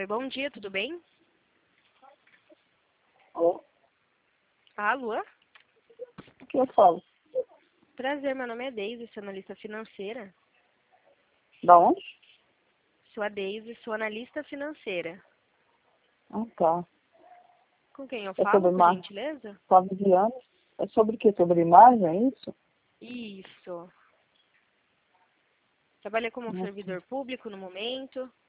Oi, bom dia, tudo bem? Alô? Alô? O que eu falo? Prazer, meu nome é Deise, sou analista financeira. Da onde? Sou a Deise, sou analista financeira. Ah, tá. Com quem eu É falo, sobre por marketing. gentileza? Flávio Viana. É sobre o quê? Sobre imagem, é isso? Isso. Trabalhei como Nossa. servidor público no momento.